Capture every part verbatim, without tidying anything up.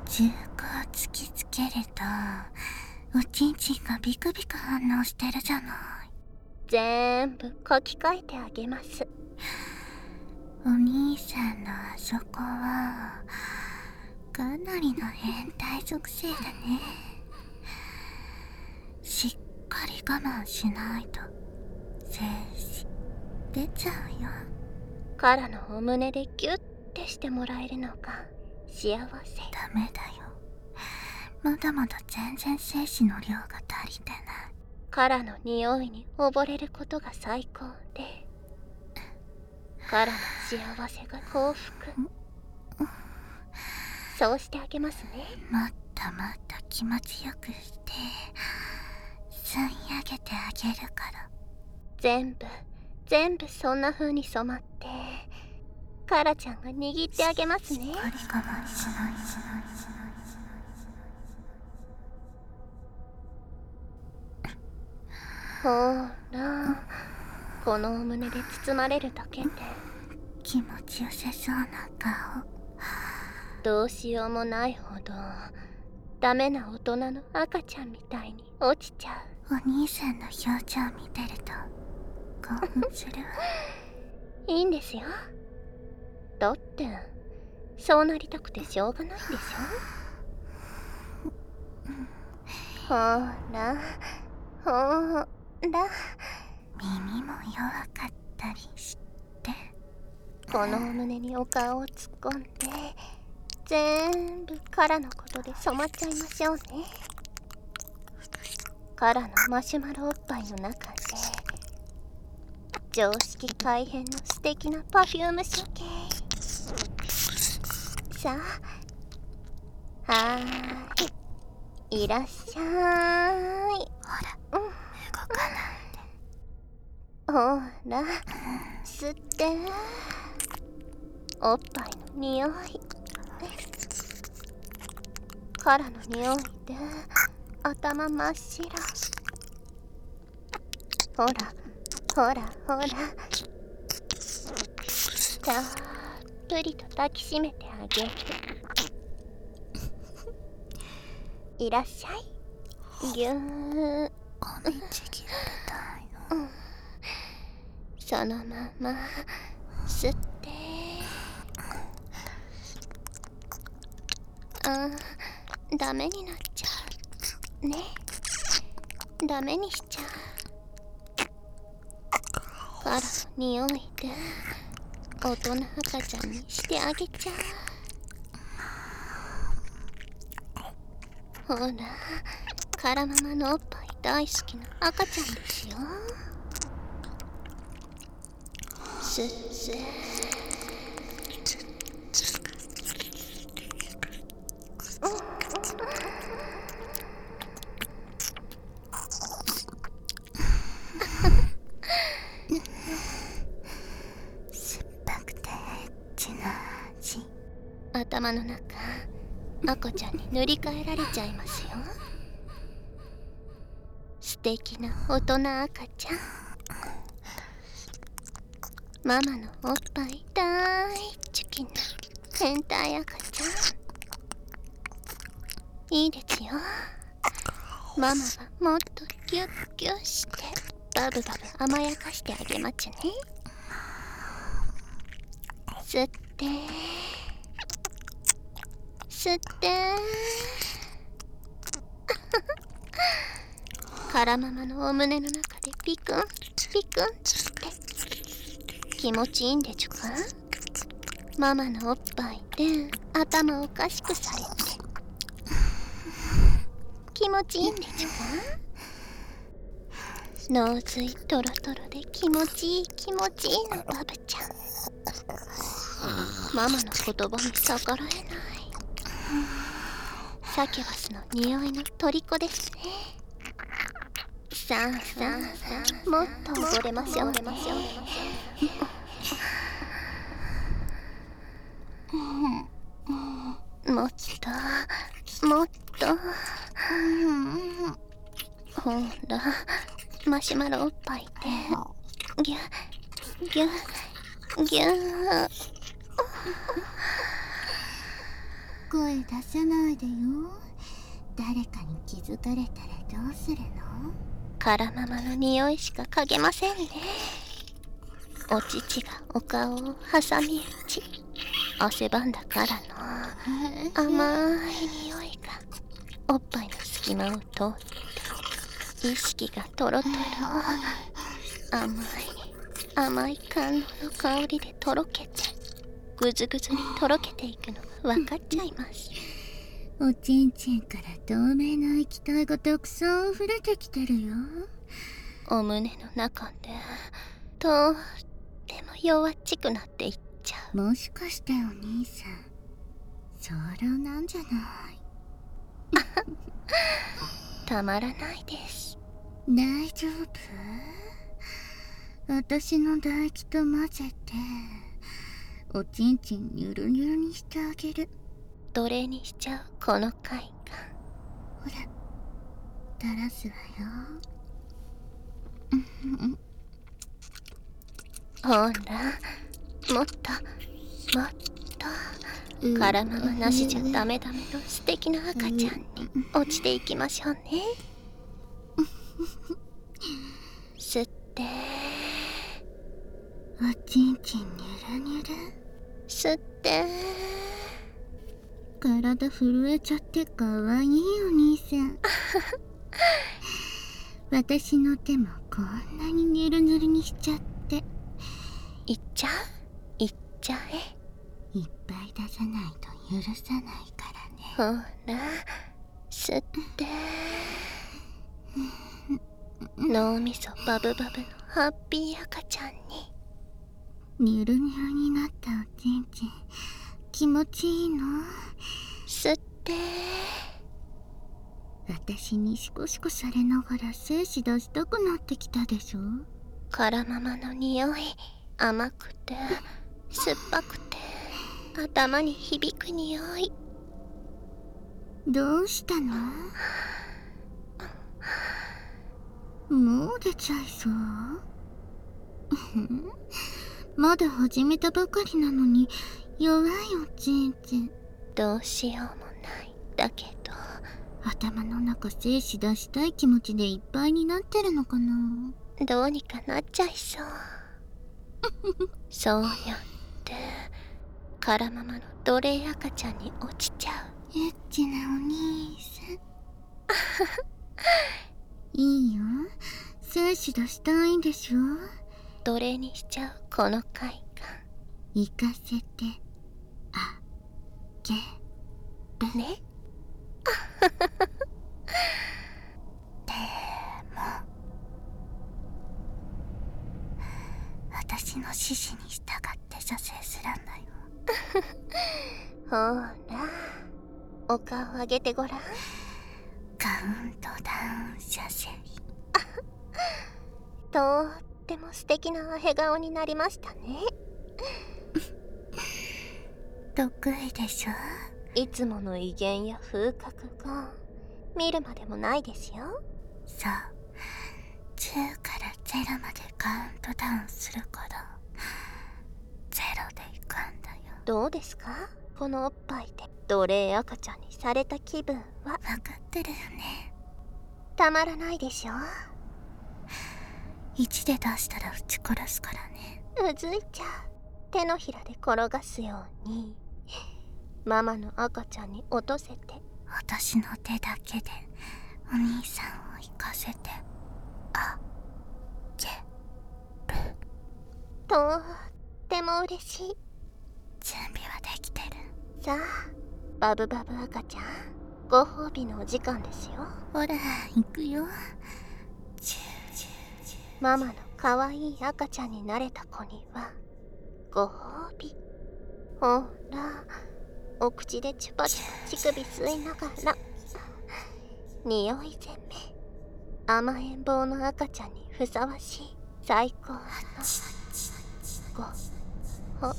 銃口を突きつけるとおちんちんがビクビク反応してるじゃない。 全部書き換えてあげます。 お兄さんのあそこはかなりの変態属性だね。しっかり我慢しないと精子出ちゃうよ。 カラのお胸でギュッてしてもらえるのが幸せ。 ダメだよ、まだまだ全然精子の量が足りてない。 カラの匂いに溺れることが最高で、カラの幸せが幸福。そうしてあげますね。 もっともっと気持ちよくして吸い上げてあげるから。 全部全部そんな風に染まってカラちゃんが握ってあげますね。 しっかり我慢しないしないほら、このお胸で包まれるだけで気持ちよさそうな顔。 どうしようもないほどダメな大人の赤ちゃんみたいに落ちちゃう。お兄さんの表情見てると興奮するわ。 いいんですよ。だってそうなりたくてしょうがないんでしょ。ほらほら、 耳も弱かったりして、 このお胸にお顔を突っ込んで全部カラのことで染まっちゃいましょうね。カラのマシュマロおっぱいの中で常識改変の素敵なパフューム処刑。さあ、はーい、いらっしゃーい。 ほら、うん、動かないで。 ほら、吸っておっぱいの匂い、カラの匂いで頭真っ白。ほらほらほら、たっぷりと抱きしめてあげる。いらっしゃい。ぎゅー。 おにちぎられたいの、 うん、そのまま吸って、あ、ダメになっちゃうね。ダメにしちゃう。カラの匂いで大人赤ちゃんにしてあげちゃう。ほら、カラママのおっぱい大好きな赤ちゃんですよ。吸って酸っぱくてエッチな味。 頭の中赤ちゃんに塗り替えられちゃいますよ。素敵な大人赤ちゃん。ママのおっぱい大好きな変態赤ちゃん。いいですよ。ママがもっとギュッギュッしてバブバブ甘やかしてあげまちゅね。吸って吸ってカラママのお胸の中でピクンピクンって気持ちいいんでちゅか。ママのおっぱいで頭おかしくされて気持ちいいんでちゅか。脳髄トロトロで気持ちいい気持ちいいのバブちゃん。ママの言葉に逆らえない。サキュバスの匂いの虜ですね。さあさあさあ、もっと溺れましょうね。もっともっと、ほらマシュマロおっぱいでギュギュギュ声出さないでよ。誰かに気づかれたらどうするの？ カラママの匂いしか嗅げませんね。お乳がお顔を挟み撃ち、汗ばんだからの甘い匂いがおっぱいの隙間を通って意識がとろとろ、甘い甘い甘露の香りでとろけてぐずぐずにとろけていくのが分かっちゃいます。 おちんちんから透明な液体がたくさん溢れてきてるよ。 お胸の中でとっても弱っちくなっていっちゃう。 もしかしてお兄さん早漏なんじゃない？ たまらないです。 大丈夫？私の唾液と混ぜておちんちんニュルニュルにしてあげる。 奴隷にしちゃうこの快感。 ほら垂らすわよ。 ほらもっともっとカラママなしじゃダメダメの素敵な赤ちゃんに落ちていきましょうね。吸っておちんちんニュルニュル。 吸って体震えちゃってかわいいお兄さん。私の手もこんなにニュルニュルにしちゃって。 いっちゃういっちゃえ。 いっぱい出さないと許さないからね。 ほら吸って脳みそバブバブのハッピー赤ちゃんに。 ニュルニュルになったおちんちん気持ちいいの？ 吸って私にシコシコされながら精子出したくなってきたでしょ？ カラママの匂い、甘くて酸っぱくて頭に響く匂い。 どうしたの？もう出ちゃいそう？まだ始めたばかりなのに弱いおちんちん。 どうしようもない。だけど頭の中精子出したい気持ちでいっぱいになってるのかな？ どうにかなっちゃいそう。そうやってカラママの奴隷赤ちゃんに落ちちゃう。 エッチなお兄さん。いいよ、精子出したいんでしょ？ 奴隷にしちゃうこの快感。 行かせてあげるね。 でも私の指示に従って射精するんだよ。 ほらお顔上げてごらん。 カウントダウン射精。 とっても素敵なヘ顔になりましたね。 得意でしょ？ いつもの威厳や風格が見るまでもないですよ。 そう、じゅうからゼロまでカウントダウンするからゼロでいくんだよ。 どうですか、このおっぱいで奴隷赤ちゃんにされた気分は。 分かってるよね。 たまらないでしょ。 いちで出したら撃ち殺すからね。 うずいちゃう。手のひらで転がすようにママの赤ちゃんに落とせて。 私の手だけでお兄さんを行かせてあげる。 とっても嬉しい。 準備はできてる。 さあバブバブ赤ちゃん、ご褒美のお時間ですよ。 ほら行くよ。 ママの可愛い赤ちゃんになれた子にはご褒美。ほらお口でチュパチュパ乳首吸いながら匂い攻め。甘えん坊の赤ちゃんにふさわしい最高のごほ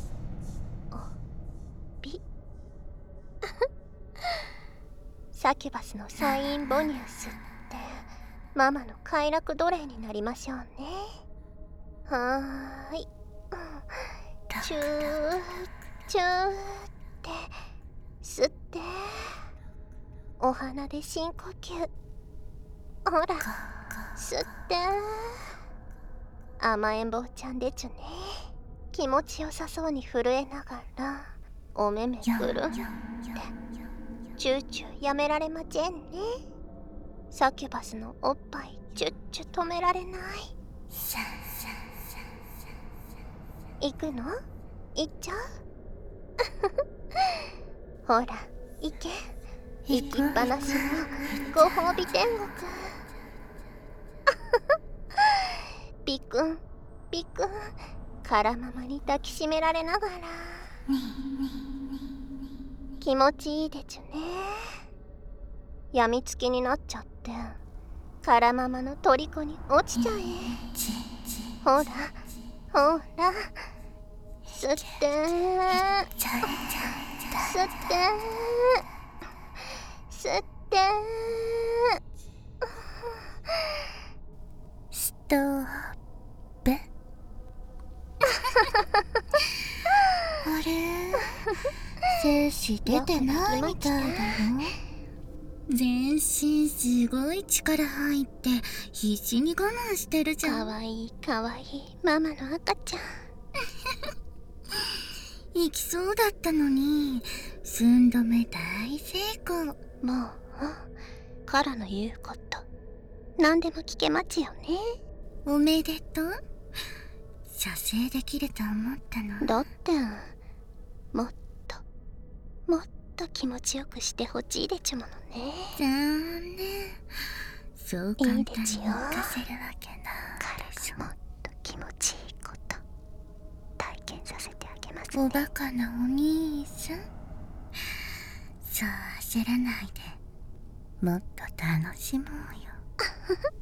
び。サキュバスのサインボニュースってママの快楽奴隷になりましょうね。はーい。チューチューって吸って。お鼻で深呼吸。ほら吸って。甘えん坊ちゃんでちゅね。気持ちよさそうに震えながらお目目くるんってチューチューやめられまちぇんね。サキュバスのおっぱいチュッチュ止められない。行くの？行っちゃう？ほら行け。行きっぱなしのご褒美天国。ピクンピクンからママに抱きしめられながら気持ちいいでちゅね。やみつきになっちゃってからママの虜に落ちちゃえ。ほらほら吸って吸って吸ってストップ。あれ、精子出てないみたいだよ。全身すごい力入って必死に我慢してるじゃん。 かわいいかわいいママの赤ちゃん。 行きそうだったのに寸止め大成功。 もうカラの言うこと何でも聞けまちよね。 おめでとう。射精できると思ったの。 だってもっともっと気持ちよくしてほしいでちゅものね。 残念。そう簡単に動かせるわけないでしょ。 もっと気持ちいいこと体験させてあげますおね。 バカなお兄さん。そう焦らないでもっと楽しもうよ。